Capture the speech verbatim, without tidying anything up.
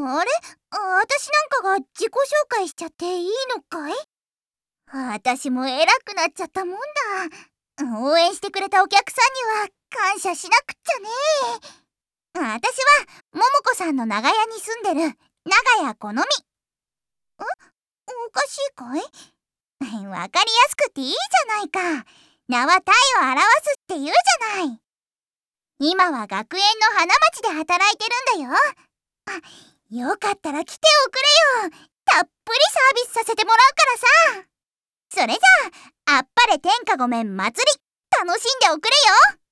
あれ、あ私なんかが自己紹介しちゃっていいのかい？私も偉くなっちゃったもんだ。応援してくれたお客さんには感謝しなくっちゃね。私はももこさんの長屋に住んでる長屋このみ。ん？おかしいかい？わかりやすくていいじゃないか。名は体を表すって言うじゃない。今は学園の花街で働いてるんだよ。あ、よかったら来ておくれよ。たっぷりサービスさせてもらうからさ。それじゃあ、あっぱれ天下御免祭り、楽しんでおくれよ。